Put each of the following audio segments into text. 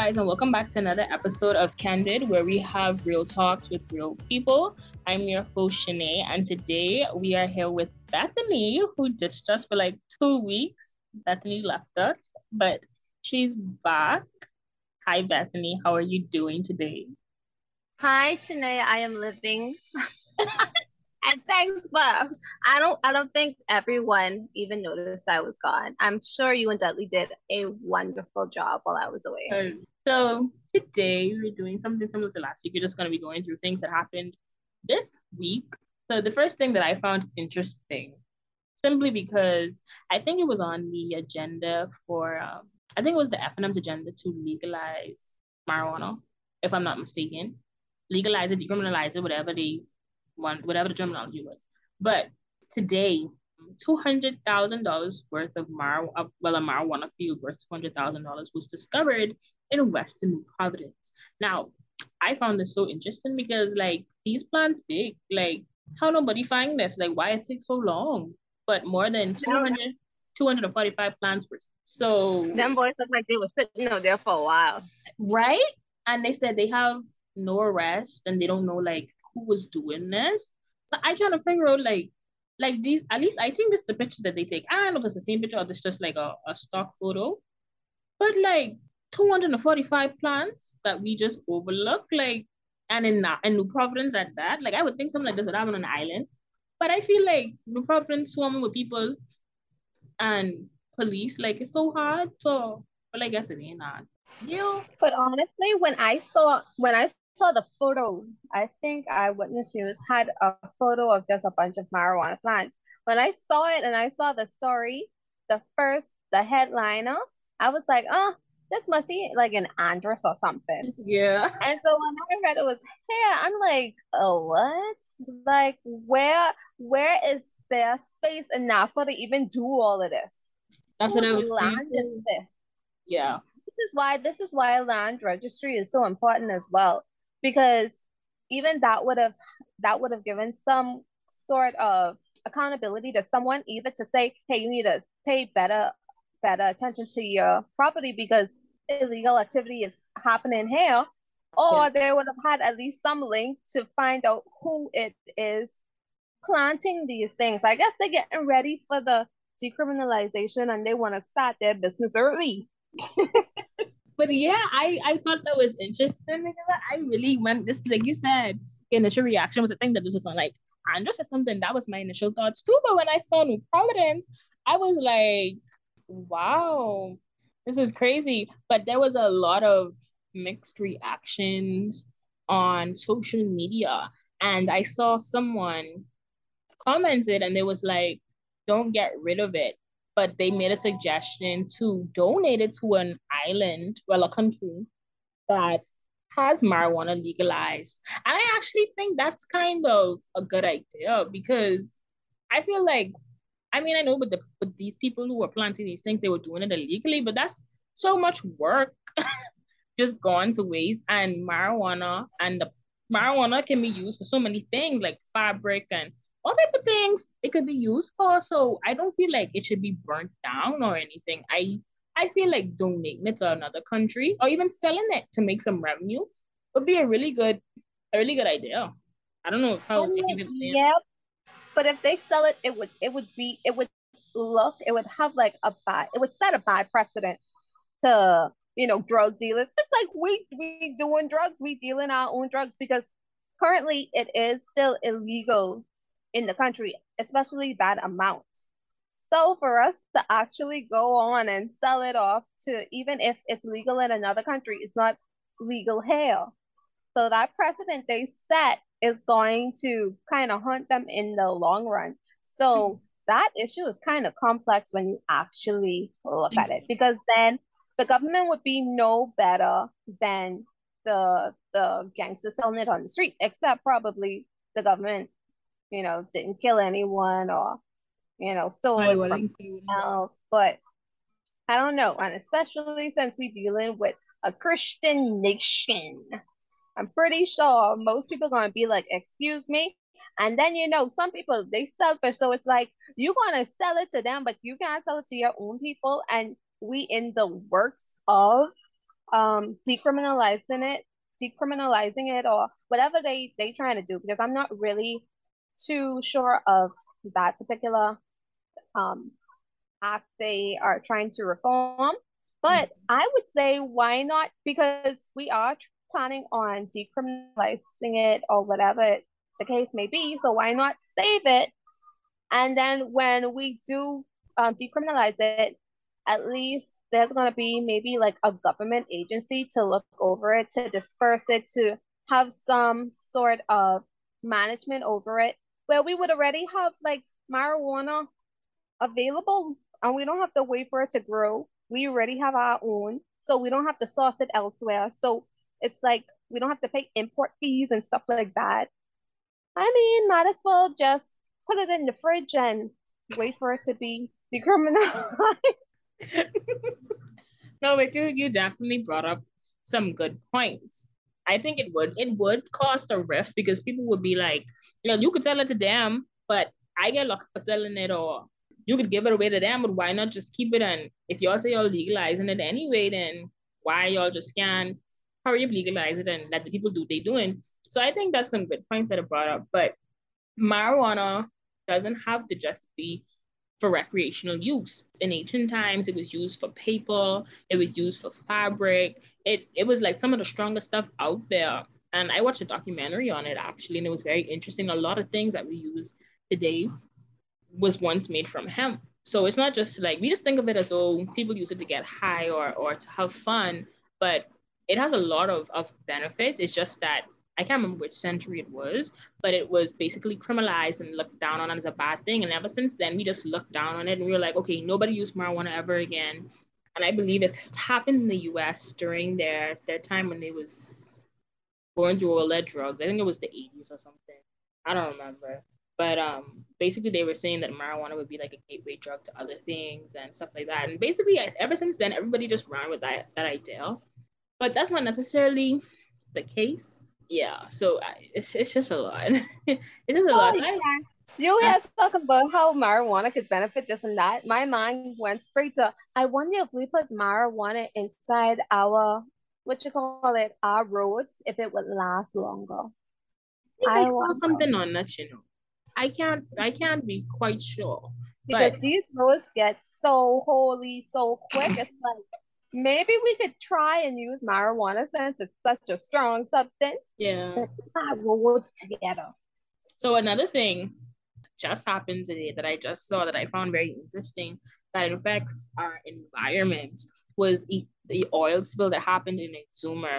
guys, and welcome back to another episode of Candid, where we have real talks with real people. I'm your host, Shanae, and today we are here with Bethany, who ditched us for like 2 weeks. Bethany left us, but she's back. Hi, Bethany. How are you doing today? Hi, Shanae. I am living. And thanks, Bob. I don't think everyone even noticed I was gone. I'm sure you and Dudley did a wonderful job while I was away. So today we're doing something similar to last week. We're just going to be going through things that happened this week. So the first thing that I found interesting, simply because I think it was on the agenda for, I think it was the FNM's agenda to legalize marijuana, if I'm not mistaken. Legalize it, decriminalize it, whatever they want, whatever the terminology was. But today, $200,000 worth of a marijuana field worth $200,000 was discovered in Western New Providence. Now, I found this so interesting because like these plants big, like how nobody find this, like why it takes so long, but more than 245 plants were so Them boys look like they were sitting out there for a while. right, and they said they have no arrest and they don't know like who was doing this. So I trying to figure out like these, at least I think this is the picture that they take. I don't know if it's the same picture or this just like a stock photo. But like 245 plants that we just overlook, like, and in New Providence at that, like I would think something like this would happen on an island. But I feel like New Providence swarming with people and police, like it's so hard. So, but I guess it ain't hard. Yeah. But honestly, when I saw the photo, I think Eyewitness News had a photo of just a bunch of marijuana plants. When I saw it and I saw the story, the headliner, I was like, oh, this must be like an Andres or something. Yeah. And so when I read it was hair, I'm like, oh, what? Like, where is their space in Nassau to even do all of this? That's what I Whose would say land is too. this? Yeah. This is why land registry is so important as well, because even that would have given some sort of accountability to someone, either to say, hey, you need to pay better attention to your property because illegal activity is happening here, Yeah. or they would have had at least some link to find out who it is planting these things. I guess they're getting ready for the decriminalization and they want to start their business early. But yeah, I thought that was interesting because I really went this, like you said, initial reaction was a thing that this was on like Andres or something. That was my initial thoughts too. But when I saw New Providence, I was like, wow, this is crazy. But there was a lot of mixed reactions on social media. And I saw someone commented and they was like, don't get rid of it. But they made a suggestion to donate it to an island, well, a country that has marijuana legalized. And I actually think that's kind of a good idea because I feel like, I mean, I know with these people who were planting these things, they were doing it illegally, but that's so much work just gone to waste. And marijuana can be used for so many things like fabric and all type of things it could be used for. So I don't feel like it should be burnt down or anything. I feel like donating it to another country or even selling it to make some revenue would be a really good idea. I don't know I how if you mean, get the same. yeah, but if they sell it, it would have like it would set a bad precedent to, drug dealers. It's like we doing drugs, we dealing our own drugs because currently it is still illegal in the country, especially that amount. So for us to actually go on and sell it off to, even if it's legal in another country, it's not legal here. So that precedent they set is going to kind of haunt them in the long run. So that issue is kind of complex when you actually look at it, because then the government would be no better than the gangsters selling it on the street, except probably the government, didn't kill anyone or, stole I it will from include. else. But I don't know. And especially since we're dealing with a Christian nation, I'm pretty sure most people are gonna be like, excuse me. And then some people they selfish, so it's like you're gonna sell it to them, but you can't sell it to your own people. And we in the works of decriminalizing it, or whatever they trying to do, because I'm not really too sure of that particular um act they are trying to reform. But I would say, why not? Because we are planning on decriminalizing it, or whatever the case may be. So why not save it? And then when we do decriminalize it, at least there's going to be maybe like a government agency to look over it, to disperse it, to have some sort of management over it, where we would already have like marijuana available, and we don't have to wait for it to grow. We already have our own, so we don't have to source it elsewhere. So it's like we don't have to pay import fees and stuff like that. I mean, might as well just put it in the fridge and wait for it to be decriminalized. No, but you definitely brought up some good points. I think it would cost a rift because people would be like, you could sell it to them, but I get locked for selling it, or you could give it away to them, but why not just keep it? And if y'all say y'all legalizing it anyway, then why y'all just can't hurry up legalize it and let the people do what they doing? So I think that's some good points that are brought up. But marijuana doesn't have to just be for recreational use. In ancient times, it was used for paper, it was used for fabric. It was like some of the strongest stuff out there. And I watched a documentary on it actually, and it was very interesting. A lot of things that we use today was once made from hemp. So it's not just like we just think of it as though people use it to get high or to have fun, but it has a lot of benefits. It's just that I can't remember which century it was, but it was basically criminalized and looked down on as a bad thing. And ever since then, we just looked down on it and we were like, okay, nobody used marijuana ever again. And I believe it's happened in the US during their time when they was going through all that drugs. I think it was the 80s or something. I don't remember. But basically they were saying that marijuana would be like a gateway drug to other things and stuff like that. And basically, ever since then, everybody just ran with that idea. But that's not necessarily the case. Yeah, so it's just a lot. It's just a Oh, lot. yeah. You I, had talk about how marijuana could benefit this and that. My mind went straight to, I wonder if we put marijuana inside our, what you call it, our roads, if it would last longer. think I I saw wonder. something on that. I can't be quite sure. Because But these roads get so holy so quick. It's like maybe we could try and use marijuana, since it's such a strong substance, yeah. to keep our roads together. So another thing just happened today that I just saw that I found very interesting that affects our environment was the oil spill that happened in Exuma.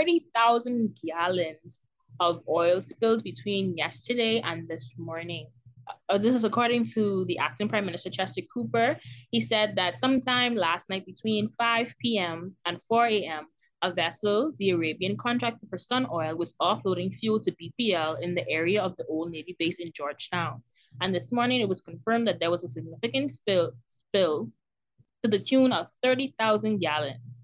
30,000 gallons of oil spilled between yesterday and this morning. This is according to the acting Prime Minister Chester Cooper. He said that sometime last night between 5 p.m. and 4 a.m., a vessel, the Arabian contractor for Sun Oil, was offloading fuel to BPL in the area of the old Navy base in Georgetown. And this morning it was confirmed that there was a significant spill to the tune of 30,000 gallons.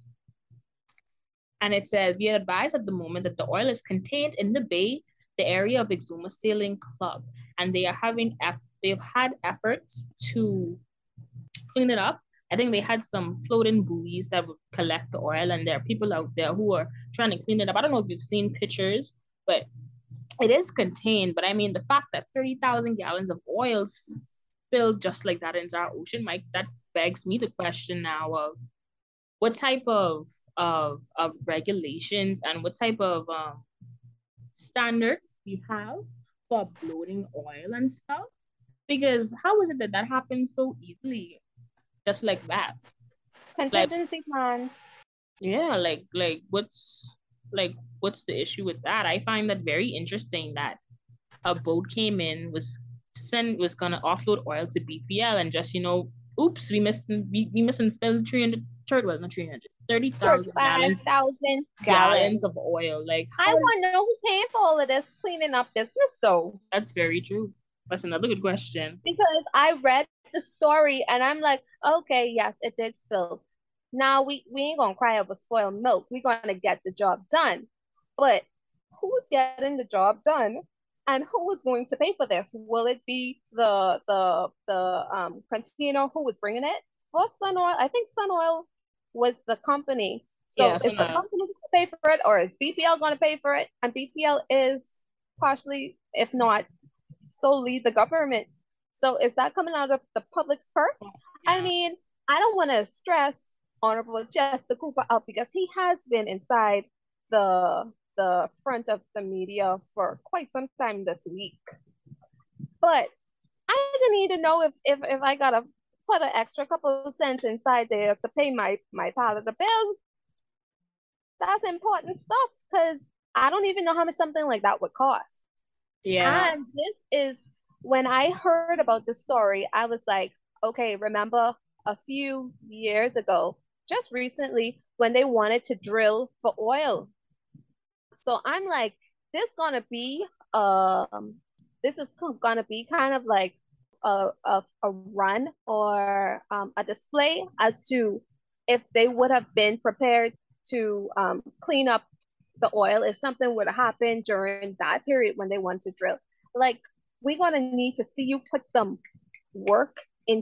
And it said, we are advised at the moment that the oil is contained in the bay, the area of Exuma Sailing Club, and they've had efforts to clean it up. I think they had some floating buoys that would collect the oil, and there are people out there who are trying to clean it up. I don't know if you've seen pictures, but it is contained. But I mean, the fact that 30,000 gallons of oil spilled just like that into our ocean, Mike, that begs me the question now of what type of regulations and what type of standards we have for uploading oil and stuff. Because how is it that that happens so easily, just like that? Like, Contingency plans. yeah, what's the issue with that? I find that very interesting that a boat came in, was gonna offload oil to BPL, and just oops, we missed and spilled 300 well not 300 30,000 gallons 35,000 gallons gallons. of oil. Like, I wonder who's paying for all of this cleaning up business though. that's very true. That's another good question. Because I read the story and I'm like, okay, yes, it did spill. Now we ain't gonna cry over spoiled milk. We're gonna get the job done. But who's getting the job done? And who is going to pay for this? Will it be the container who was bringing it? Or Sun Oil? I think Sun Oil was the company So Yeah, it's is the gonna. company going to pay for it, or is BPL going to pay for it? And BPL is partially, if not solely, the government. So is that coming out of the public's purse? I Yeah. mean, I don't want to stress Honorable Jester Cooper out because he has been inside the front of the media for quite some time this week. But I need to know if I gotta put an extra couple of cents inside there to pay my part of the bill. That's important stuff because I don't even know how much something like that would cost. Yeah. And this is when I heard about the story, I was like, okay, remember a few years ago, just recently, when they wanted to drill for oil. So I'm like, this gonna be this is gonna be kind of like a run or a display as to if they would have been prepared to clean up the oil if something would have happened during that period when they want to drill. Like, we're gonna need to see you put some work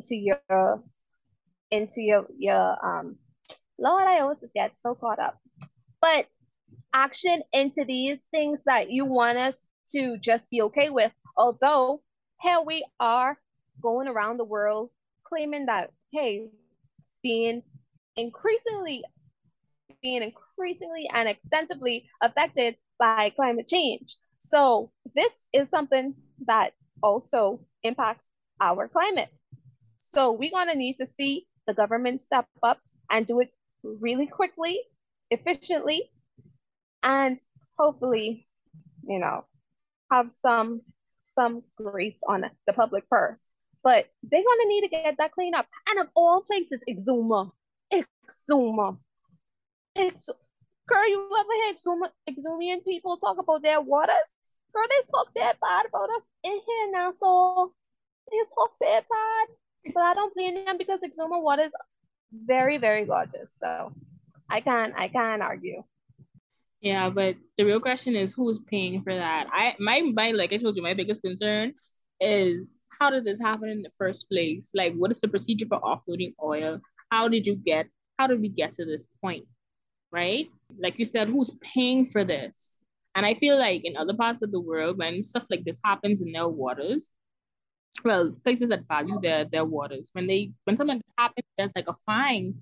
into your Lord, I always get so caught up. But action into these things that you want us to just be okay with. Although here we are going around the world claiming that, hey, being increasingly increasingly and extensively affected by climate change. So this is something that also impacts our climate. So we're going to need to see the government step up and do it really quickly, efficiently, and hopefully, you know, have some grace on the public purse. But they're gonna need to get that cleaned up. And of all places, Exuma. Exuma. Ex- Girl, you ever had Exumian people talk about their waters? Girl, they talk that bad about us in here now, so they talk that bad. But I don't blame them because Exuma water is very, very gorgeous. So I can't argue. Yeah, but the real question is who's paying for that? My like I told you, my biggest concern is how did this happen in the first place? Like, what is the procedure for offloading oil? How did you get? How did we get to this point? Right? Like you said, who's paying for this? And I feel like in other parts of the world, when stuff like this happens in their waters, well, places that value their waters, when something happens, there's like a fine.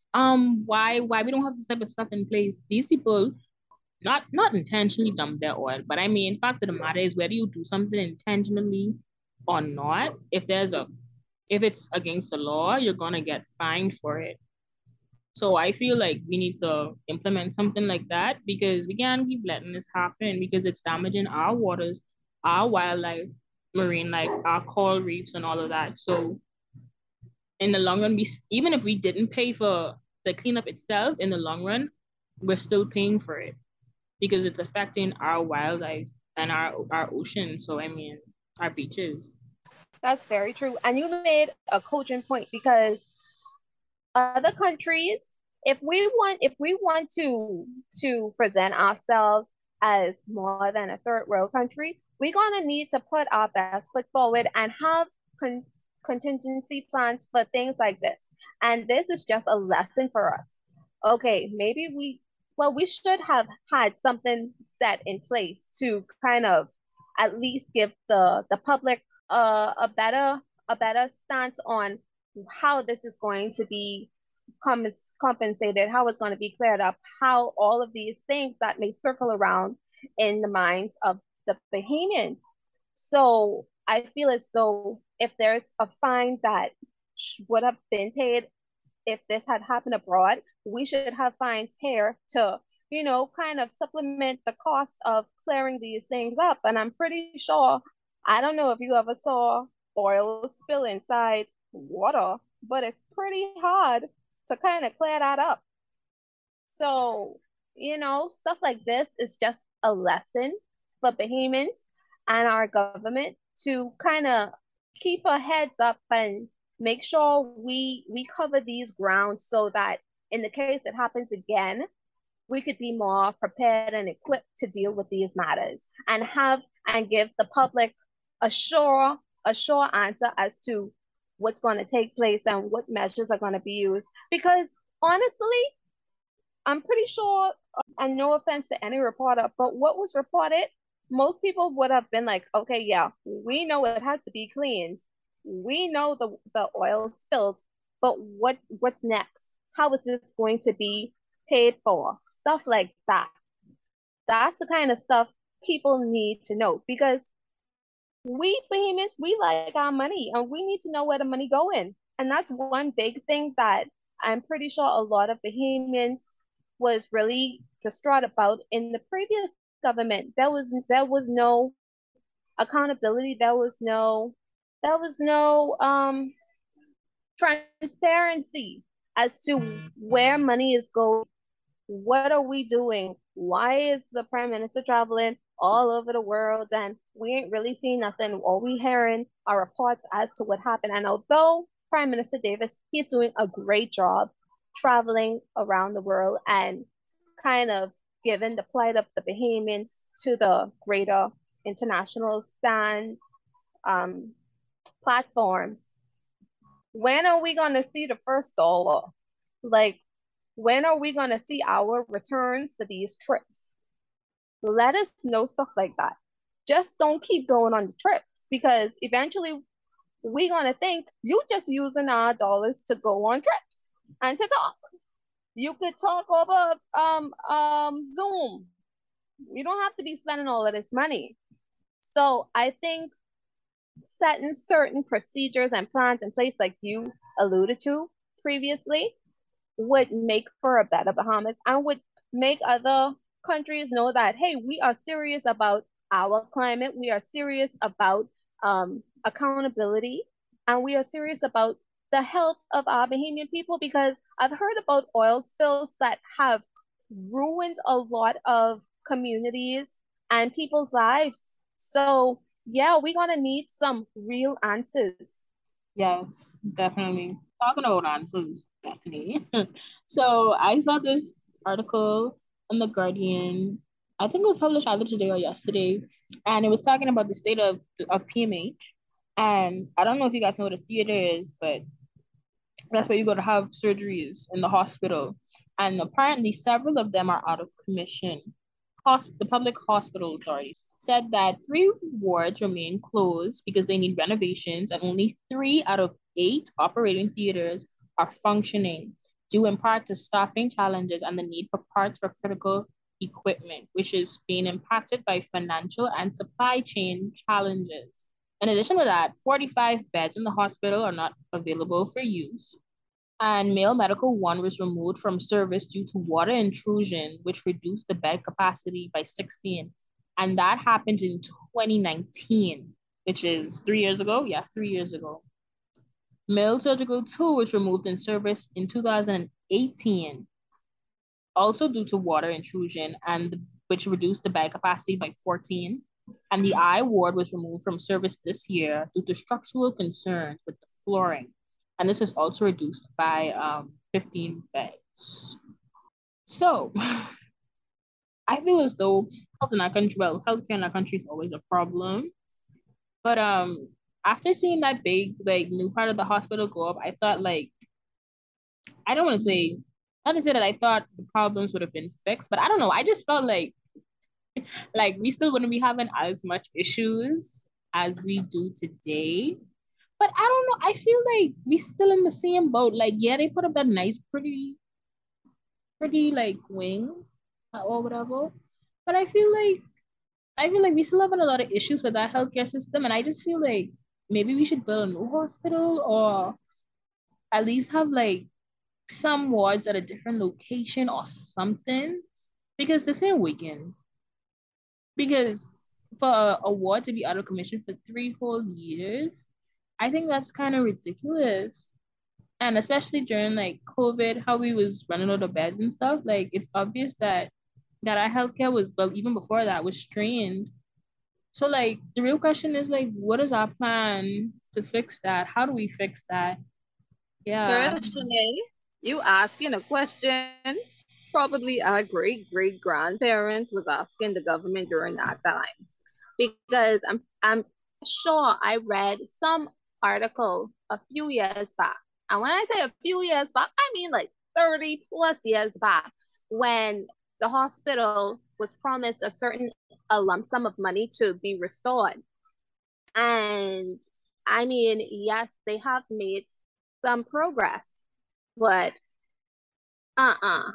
Why we don't have this type of stuff in place? These people not intentionally dump their oil, but I mean, fact of the matter is whether you do something intentionally or not, if it's against the law, you're gonna get fined for it. So I feel like we need to implement something like that because we can't keep letting this happen because it's damaging our waters, our wildlife, marine life, our coral reefs, and all of that. So in the long run, we even if we didn't pay for the cleanup itself, in the long run, we're still paying for it because it's affecting our wildlife and our ocean. So I mean, our beaches. That's very true. And you made a cogent point because other countries, if we want to present ourselves as more than a third world country, we're gonna need to put our best foot forward and have contingency plans for things like this. And this is just a lesson for us. Okay, maybe we should have had something set in place to kind of at least give the public a better stance on how this is going to be compensated, how it's going to be cleared up, how all of these things that may circle around in the minds of the Bahamians. So I feel as though if there's a fine that would have been paid if this had happened abroad, we should have fines here to, kind of supplement the cost of clearing these things up. And I'm pretty sure, I don't know if you ever saw oil spill inside water, but it's pretty hard to kind of clear that up. So, stuff like this is just a lesson for Bahamians and our government to kind of keep our heads up and make sure we cover these grounds so that in the case it happens again, we could be more prepared and equipped to deal with these matters and give the public a sure answer as to what's going to take place and what measures are going to be used. Because honestly, I'm pretty sure, and no offense to any reporter, but what was reported, most people would have been like, okay, yeah, we know it has to be cleaned. We know the oil spilled, but what's next? How is this going to be paid for? Stuff like that. That's the kind of stuff people need to know because we Bahamians, we like our money and we need to know where the money going. And that's one big thing that I'm pretty sure a lot of Bahamians was really distraught about in the previous government. There was no accountability. There was no transparency as to where money is going. What are we doing? Why is the prime minister traveling all over the world and we ain't really seen nothing? All we hearing are reports as to what happened. And although Prime Minister Davis, he's doing a great job traveling around the world and kind of giving the plight of the Bahamians to the greater international stand platforms. When are we gonna see the first dollar? Like, when are we gonna see our returns for these trips? Let us know stuff like that. Just don't keep going on the trips because eventually we're gonna think you just using our dollars to go on trips and to talk. You could talk over Zoom. You don't have to be spending all of this money. So I think setting certain procedures and plans in place, like you alluded to previously, would make for a better Bahamas and would make other countries know that, hey, we are serious about our climate, we are serious about accountability, and we are serious about the health of our Bahamian people because I've heard about oil spills that have ruined a lot of communities and people's lives. So, yeah, we're going to need some real answers. Yes, definitely. Talking about answers, definitely. So I saw this article on The Guardian. I think it was published either today or yesterday, and it was talking about the state of PMH. And I don't know if you guys know what a theater is, but that's where you go to have surgeries in the hospital. And apparently, several of them are out of commission. The public hospital authority said that 3 wards remain closed because they need renovations, and only 3 out of 8 operating theaters are functioning, due in part to staffing challenges and the need for parts for critical equipment, which is being impacted by financial and supply chain challenges. In addition to that, 45 beds in the hospital are not available for use. And Male Medical 1 was removed from service due to water intrusion, which reduced the bed capacity by 16. And that happened in 2019, which is 3 years ago. Yeah, 3 years ago. Male Surgical 2 was removed in service in 2018, also due to water intrusion, which reduced the bed capacity by 14. And the I ward was removed from service this year due to structural concerns with the flooring. And this was also reduced by 15 beds. So I feel as though healthcare in our country is always a problem. But after seeing that big new part of the hospital go up, I thought I don't want to say not to say that I thought the problems would have been fixed, but I don't know. I just felt we still wouldn't be having as much issues as we do today. But I don't know. I feel like we still in the same boat. Yeah, they put up that nice, pretty wing or whatever. But I feel like we still having a lot of issues with that healthcare system, and I just feel like maybe we should build a new hospital or at least have some wards at a different location or something. Because the same weekend, because for a ward to be out of commission for 3 whole years, I think that's kind of ridiculous. And especially during COVID, how we was running out of beds and stuff, it's obvious that our healthcare was, well, even before that, was strained. So the real question is what is our plan to fix that? How do we fix that? Yeah. Shanae, you asking a question probably our great great grandparents was asking the government during that time. Because I'm sure I read some article a few years back. And when I say a few years back, I mean 30 plus years back, when the hospital was promised a lump sum of money to be restored. And I mean, yes, they have made some progress, but uh-uh,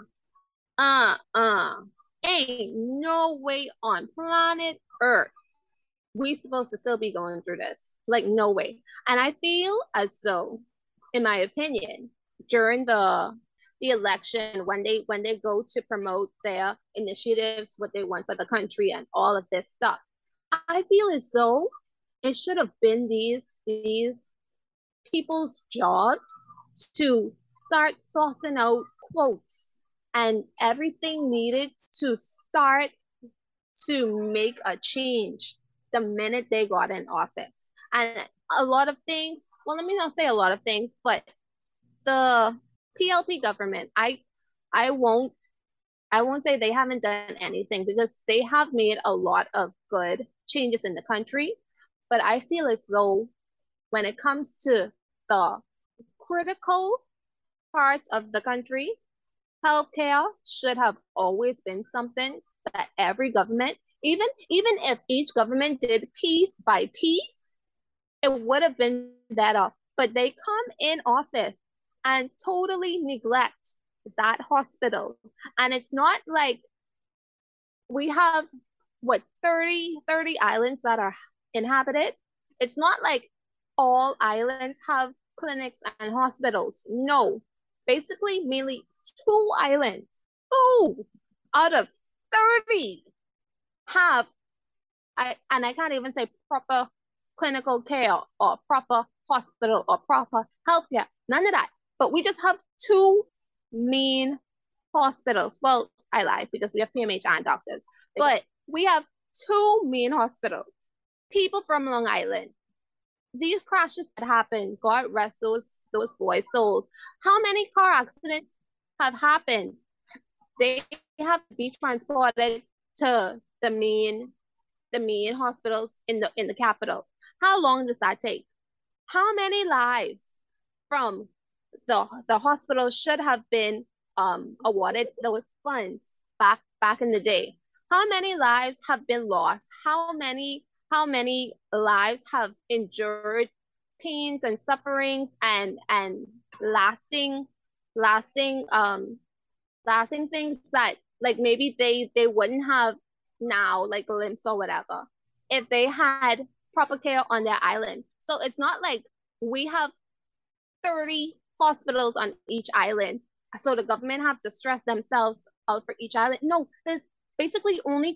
uh-uh. Ain't no way on planet Earth we supposed to still be going through this. Like, no way. And I feel as though, in my opinion, during the election, when they go to promote their initiatives, what they want for the country and all of this stuff, I feel as though it should have been these people's jobs to start sourcing out quotes and everything needed to start to make a change the minute they got in office. And a lot of things, well, let me not say a lot of things, but the PLP government, I won't I won't say they haven't done anything because they have made a lot of good changes in the country. But I feel as though when it comes to the critical parts of the country, healthcare should have always been something that every government, even if each government did piece by piece, it would have been better. But they come in office and totally neglect that hospital. And it's not like we have what 30 islands that are inhabited. It's not like all islands have clinics and hospitals. No, basically mainly 2 islands, 2 out of 30 have I can't even say proper clinical care or proper hospital or proper healthcare. None of that. But we just have 2 main hospitals. Well, I lie because we have PMH and doctors, but we have 2 main hospitals. People from Long Island, these crashes that happen, God rest those boys' souls. How many car accidents have happened? They have to be transported to the main hospitals in the capital. How long does that take? How many lives from the hospital should have been awarded those funds back in the day? How many lives have been lost? How many lives have endured pains and sufferings and lasting lasting lasting things that like maybe they wouldn't have now, like limbs or whatever, if they had proper care on their island. So it's not like we have 30 hospitals on each island, so the government have to stress themselves out for each island. No, there's basically only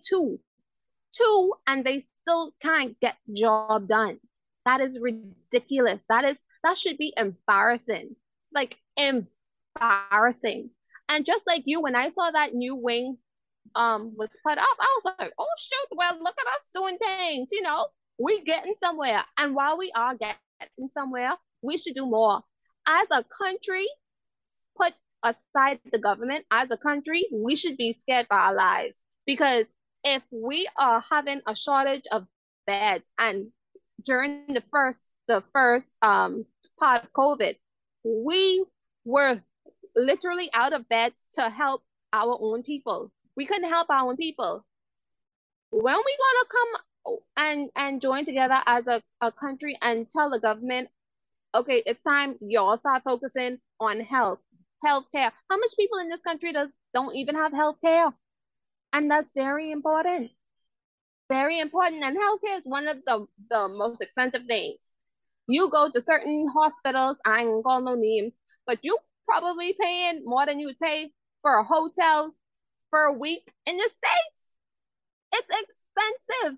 two, and they still can't get the job done. That is ridiculous. That should be embarrassing, like embarrassing. And just like you, when I saw that new wing was put up, I was like, oh shoot, well look at us doing things, we getting somewhere. And while we are getting somewhere, we should do more. As a country, put aside the government, as a country, we should be scared for our lives. Because if we are having a shortage of beds, and during the first part of COVID, we were literally out of beds to help our own people. We couldn't help our own people. When we gonna come and join together as a country and tell the government, okay, it's time y'all start focusing on healthcare. How much people in this country don't even have healthcare? And that's very important. Very important. And healthcare is one of the most expensive things. You go to certain hospitals, I ain't gonna call no names, but you probably paying more than you would pay for a hotel for a week in the States. It's expensive.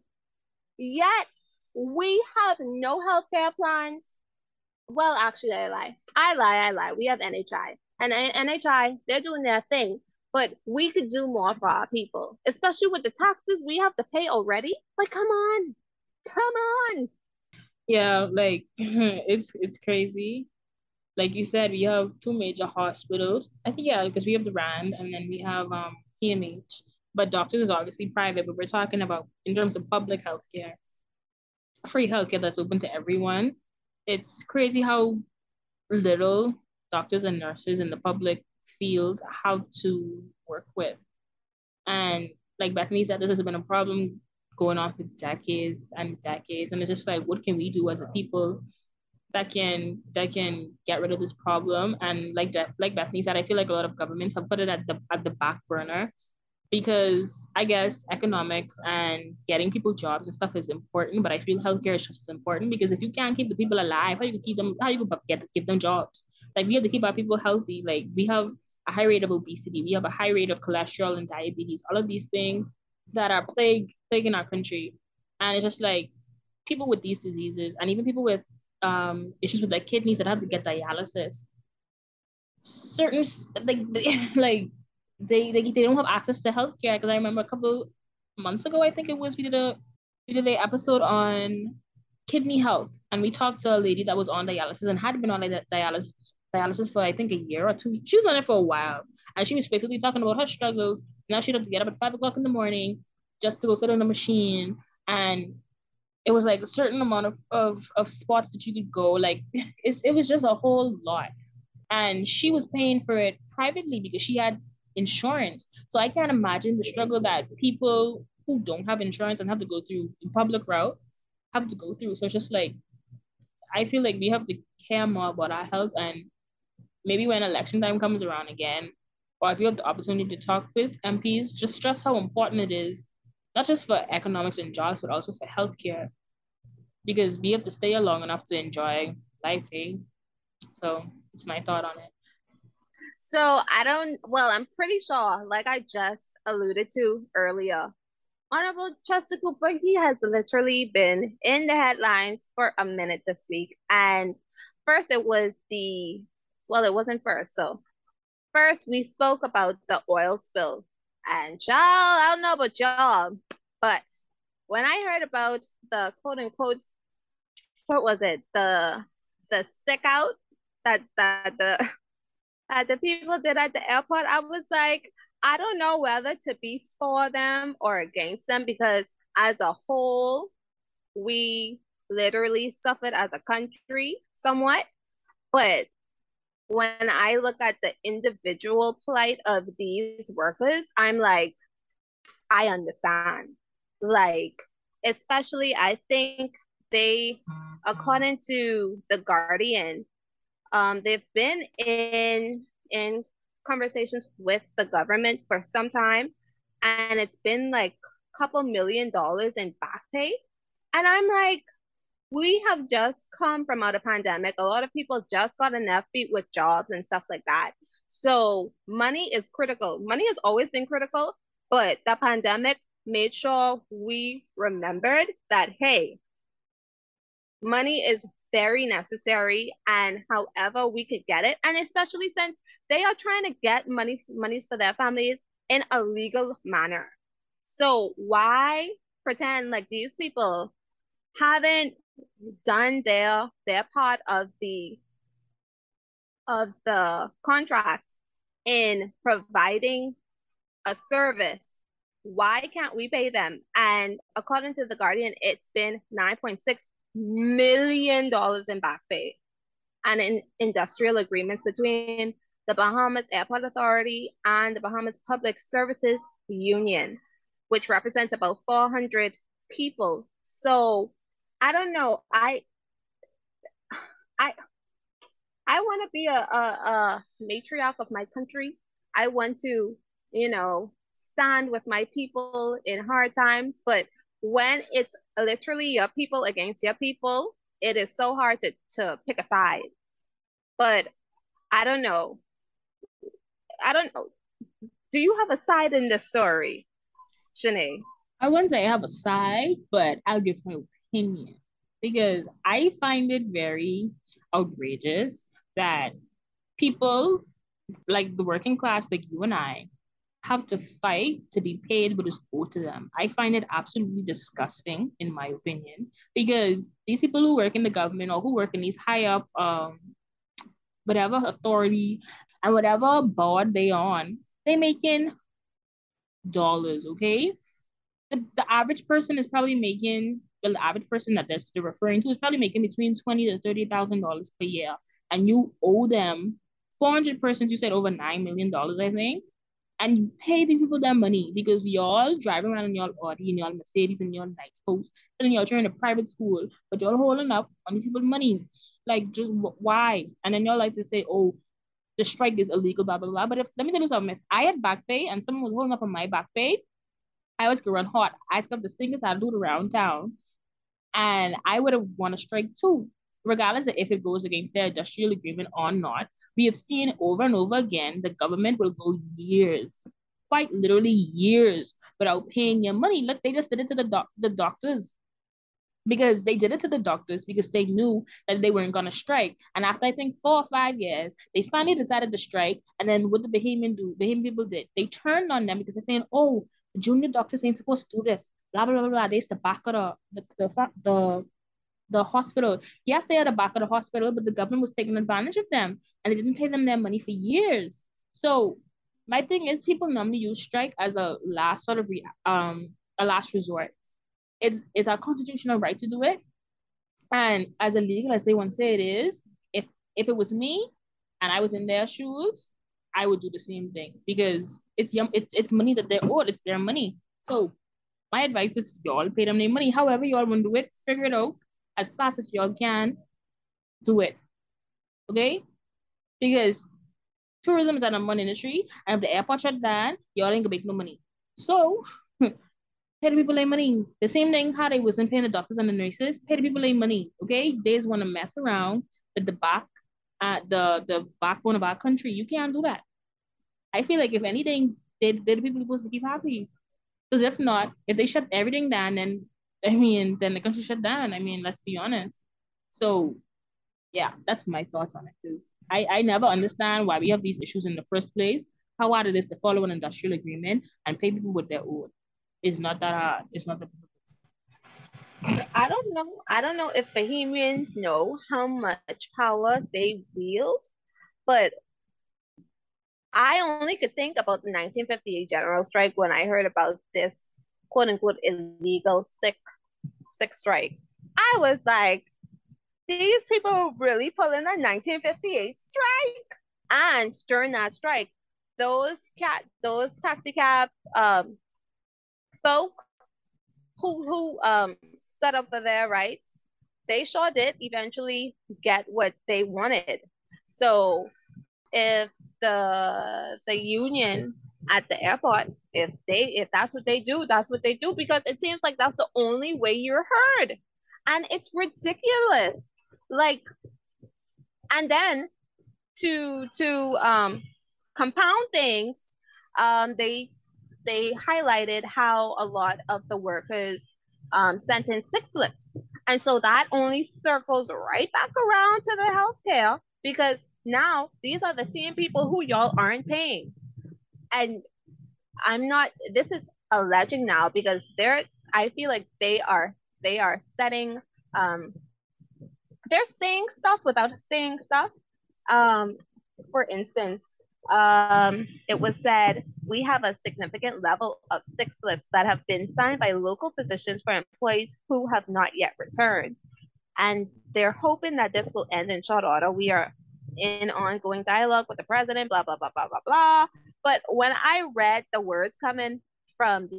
Yet we have no healthcare plans. Well, actually, I lie. We have NHI. And NHI, they're doing their thing. But we could do more for our people, especially with the taxes we have to pay already. Like, come on. Come on. Yeah, like it's crazy. Like you said, we have 2 major hospitals. I think yeah, because we have the RAND and then we have PMH. But doctors is obviously private, but we're talking about in terms of public healthcare, free healthcare that's open to everyone. It's crazy how little doctors and nurses in the public fields have to work with. And like Bethany said, this has been a problem going on for decades and decades. And it's just like, what can we do as a people that can get rid of this problem? And like Bethany said, I feel like a lot of governments have put it at the back burner because I guess economics and getting people jobs and stuff is important, but I feel healthcare is just as important because if you can't keep the people alive, how you can keep them, how you can get to give them jobs? Like we have to keep our people healthy. Like we have a high rate of obesity, we have a high rate of cholesterol and diabetes, all of these things that are plaguing our country. And it's just like people with these diseases and even people with issues with their kidneys that have to get dialysis certain like they don't have access to healthcare because I remember a couple months ago I think it was we did a episode on kidney health and we talked to a lady that was on dialysis and had been on like dialysis for I think a year or two. She was on it for a while and she was basically talking about her struggles. Now she'd have to get up at 5 o'clock in the morning just to go sit on the machine and it was like a certain amount of spots that you could go like it was just a whole lot and she was paying for it privately because she had insurance. So I can't imagine the struggle that people who don't have insurance and have to go through the public route have to go through. So it's just like I feel like we have to care more about our health and maybe when election time comes around again, or if you have the opportunity to talk with MPs, just stress how important it is, not just for economics and jobs, but also for healthcare, because we have to stay long enough to enjoy life, eh? So it's my thought on it. So I don't, well, I'm pretty sure, like I just alluded to earlier, Honorable Chester Cooper, he has literally been in the headlines for a minute this week. And first it was well, it wasn't first. So first we spoke about the oil spill. And y'all, I don't know about y'all, but when I heard about the quote unquote, what was it? The sick out that the that the people did at the airport, I was like, I don't know whether to be for them or against them because as a whole, we literally suffered as a country somewhat. But when I look at the individual plight of these workers, I'm like, I understand. Like, especially, I think they, according to The Guardian, they've been in conversations with the government for some time, and it's been like a couple $1 million in back pay. And I'm like, we have just come from out of pandemic. A lot of people just got on their feet with jobs and stuff like that. So money is critical. Money has always been critical, but the pandemic made sure we remembered that, hey, money is very necessary and however we could get it, and especially since they are trying to get monies for their families in a legal manner. So why pretend like these people haven't done their part of the contract in providing a service? Why can't we pay them? And according to The Guardian, it's been $9.6 million in back pay and in industrial agreements between the Bahamas Airport Authority and the Bahamas Public Services Union, which represents about 400 people. So I don't know. I I want to be a matriarch of my country. I want to, stand with my people in hard times. But when it's literally your people against your people, it is so hard to pick a side. But I don't know. I don't know. Do you have a side in this story, Shanae? I wouldn't say I have a side, but I'll give my opinion because I find it very outrageous that people like the working class, like you and I, have to fight to be paid what is owed to them. I find it absolutely disgusting, in my opinion, because these people who work in the government or who work in these high up, whatever authority and whatever board they on, they making dollars, okay? The average person is probably making, well, the average person that they're referring to is probably making between $20,000 to $30,000 per year, and you owe them 400 persons, you said over $9 million, I think. And you pay these people their money because y'all driving around in y'all Audi and y'all Mercedes and y'all night post and y'all trying to private school, but y'all holding up on these people's money. Like, just why? And then y'all like to say, oh, the strike is illegal, blah, blah, blah. But if, let me tell you something, miss. I had back pay and someone was holding up on my back pay. I was run hot. I got the stingest attitude around town. And I would have won a strike too, regardless of if it goes against their industrial agreement or not. We have seen over and over again, the government will go years, quite literally years, without paying your money. Look, they just did it to the doctors because they did it to the doctors because they knew that they weren't going to strike. And after I think 4 or 5 years, they finally decided to strike. And then what the Bahamian people did, they turned on them because they're saying, oh, the junior doctors ain't supposed to do this, blah, blah, blah, blah. They used to back of the hospital. Yes, they are the back of the hospital, but the government was taking advantage of them and they didn't pay them their money for years. So my thing is people normally use strike as a last sort of a last resort. It's our constitutional right to do it. And as a legal, as they once say it is, if it was me and I was in their shoes, I would do the same thing because it's money that they're owed. It's their money. So my advice is y'all pay them their money. However, y'all want to do it, figure it out as fast as y'all can. Do it. Okay? Because tourism is an money industry, and if the airport shut down, y'all ain't gonna make no money. So pay the people their money. The same thing how they wasn't paying the doctors and the nurses, pay the people their money. Okay? They just want to mess around with the backbone of our country. You can't do that. I feel like if anything, they're the people supposed to keep happy. Because if not, if they shut everything down, then then the country shut down. I mean, let's be honest. So yeah, that's my thoughts on it. Because I never understand why we have these issues in the first place. How hard it is to follow an industrial agreement and pay people with their own. It's not that hard. It's not that difficult. I don't know. I don't know if Bahamians know how much power they wield, but I only could think about the 1958 general strike when I heard about this quote unquote illegal sick strike. I was like, these people are really pulling a 1958 strike. And during that strike, those taxi cab folk who stood up for their rights, they sure did eventually get what they wanted. So if the union at the airport, if that's what they do, that's what they do, because it seems like that's the only way you're heard. And it's ridiculous. Like, and then to compound things, they highlighted how a lot of the workers sent in sick slips. And so that only circles right back around to the healthcare, because now these are the same people who y'all aren't paying. And this is alleging now because I feel like they are setting, they're saying stuff without saying stuff. For instance, it was said, we have a significant level of sick slips that have been signed by local physicians for employees who have not yet returned. And they're hoping that this will end in short order. We are in ongoing dialogue with the president, blah, blah, blah, blah, blah, blah. But when I read the words coming from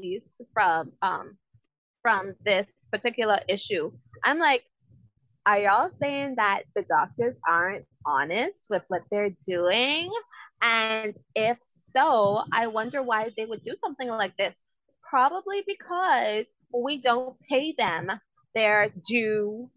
this particular issue, I'm like, are y'all saying that the doctors aren't honest with what they're doing? And if so, I wonder why they would do something like this. Probably because we don't pay them their dues.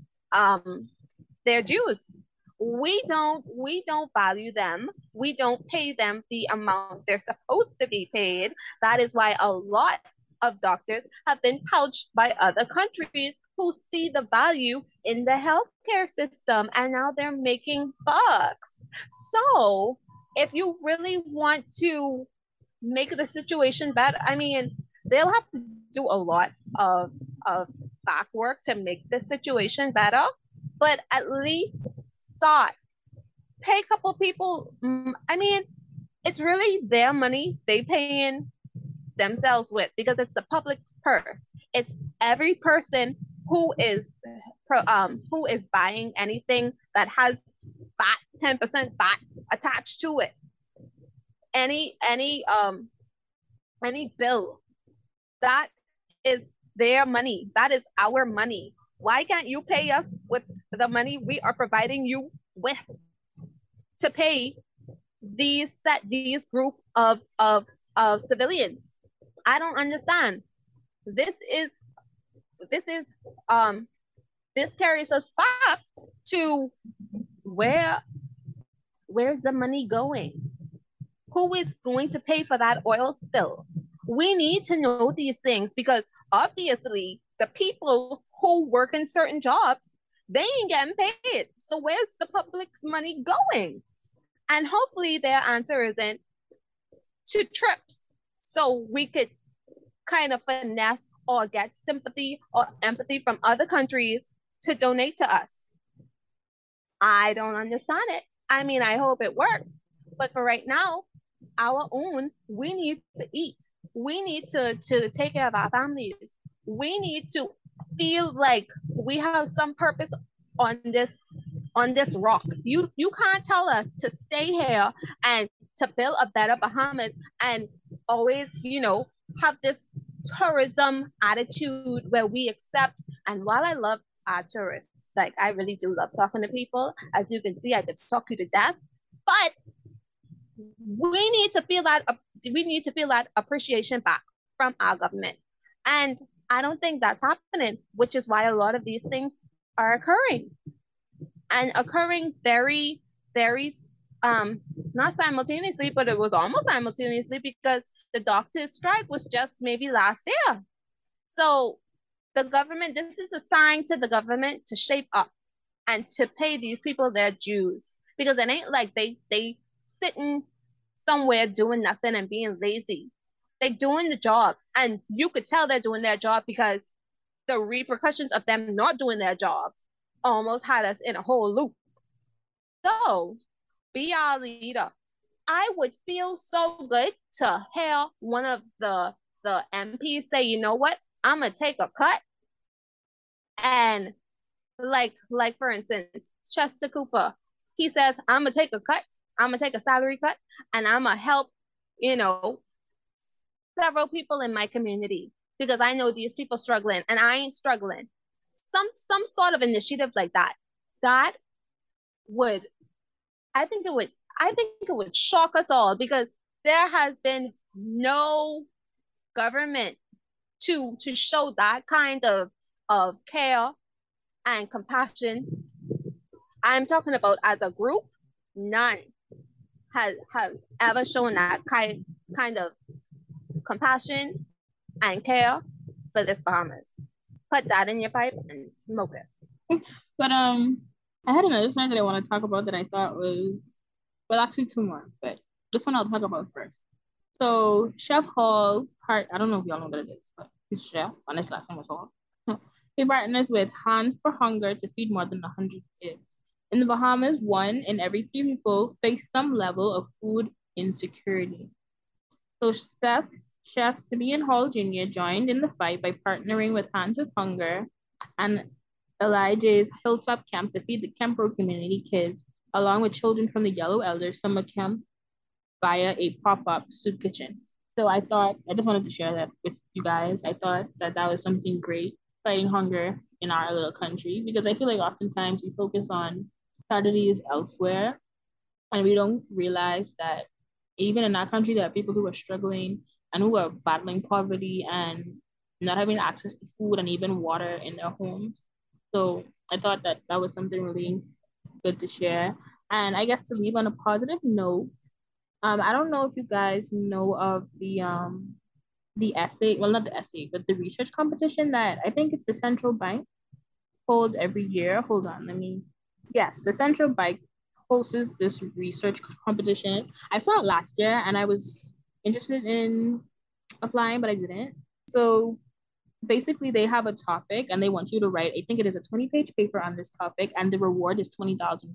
We don't value them. We don't pay them the amount they're supposed to be paid. That is why a lot of doctors have been poached by other countries who see the value in the healthcare system, and now they're making bucks. So if you really want to make the situation better, I mean, they'll have to do a lot of back work to make the situation better, but at least start. Pay a couple people. I mean, it's really their money they paying themselves with, because it's the public's purse. It's every person who is buying anything that has VAT, 10% VAT attached to it. Any bill, that is their money. That is our money. Why can't you pay us with the money we are providing you with to pay these group of civilians? I don't understand. This carries us back to where's the money going? Who is going to pay for that oil spill? We need to know these things, because obviously the people who work in certain jobs, they ain't getting paid. So where's the public's money going? And hopefully their answer isn't to trips, so we could kind of finesse or get sympathy or empathy from other countries to donate to us. I don't understand it. I mean, I hope it works, but for right now, our own, we need to eat. We need to take care of our families. We need to feel like we have some purpose on this rock. You can't tell us to stay here and to build a better Bahamas and always, have this tourism attitude where we accept. And while I love our tourists, like I really do love talking to people, as you can see, I could talk you to death, but we need to feel that appreciation back from our government. And I don't think that's happening, which is why a lot of these things are occurring, and occurring very, very not simultaneously, but it was almost simultaneously, because the doctors' strike was just maybe last year. So the government, this is a sign to the government to shape up and to pay these people their dues, because it ain't like they sitting somewhere doing nothing and being lazy. They're doing the job, and you could tell they're doing their job, because the repercussions of them not doing their jobs almost had us in a whole loop. So be our leader. I would feel so good to hear one of the MPs say, you know what, I'm gonna take a cut, and like for instance, Chester Cooper, he says, I'm gonna take a cut, I'm gonna take a salary cut, and I'm gonna help, several people in my community, because I know these people struggling and I ain't struggling. Some sort of initiative like that would, I think it would shock us all, because there has been no government to show that kind of care and compassion. I'm talking about as a group, none has ever shown that kind of compassion and care for this Bahamas. Put that in your pipe and smoke it. But I had another story that I want to talk about that I thought was, well, actually two more, but this one I'll talk about first. So Chef Hall, I don't know if y'all know what it is, but he's chef, and his last name was Hall. He partners with Hands for Hunger to feed more than 100 kids. In the Bahamas, 1 in every 3 people face some level of food insecurity. So Chef Simeon Hall Jr. joined in the fight by partnering with Hands with Hunger and Elijah's Hilltop Camp to feed the Kempro community kids, along with children from the Yellow Elders Summer Camp via a pop-up soup kitchen. So I just wanted to share that with you guys. I thought that was something great, fighting hunger in our little country, because I feel like oftentimes we focus on tragedies elsewhere, and we don't realize that even in our country, there are people who are struggling and who are battling poverty and not having access to food and even water in their homes. So I thought that was something really good to share. And I guess to leave on a positive note, I don't know if you guys know of the essay, well, not the essay, but the research competition that I think it's the Central Bank holds every year. Hold on, yes, the Central Bank hosts this research competition. I saw it last year and I was interested in applying, but I didn't. So basically they have a topic and they want you to write, I think it is a 20-page paper on this topic, and the reward is $20,000,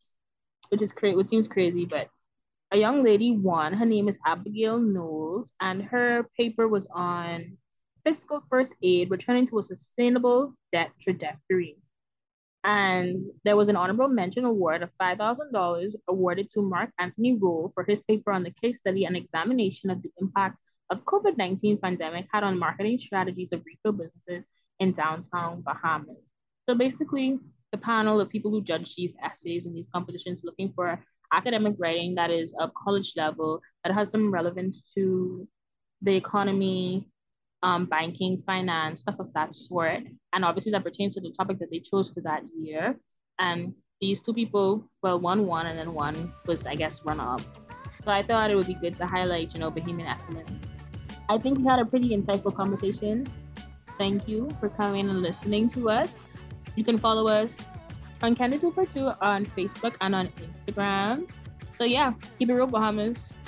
which seems crazy, but a young lady won. Her name is Abigail Knowles, and her paper was on fiscal first aid, returning to a sustainable debt trajectory. And there was an honorable mention award of $5,000 awarded to Mark Anthony Rule for his paper on the case study and examination of the impact of COVID-19 pandemic had on marketing strategies of retail businesses in downtown Bahamas. So basically, the panel of people who judge these essays and these competitions looking for academic writing that is of college level, that has some relevance to the economy, banking, finance, stuff of that sort. And obviously that pertains to the topic that they chose for that year. And these two people, well, one won and then one was, I guess, runner up. So I thought it would be good to highlight, Bahamian excellence. I think we had a pretty insightful conversation. Thank you for coming and listening to us. You can follow us on Candid 242 on Facebook and on Instagram. So yeah, keep it real, Bahamas.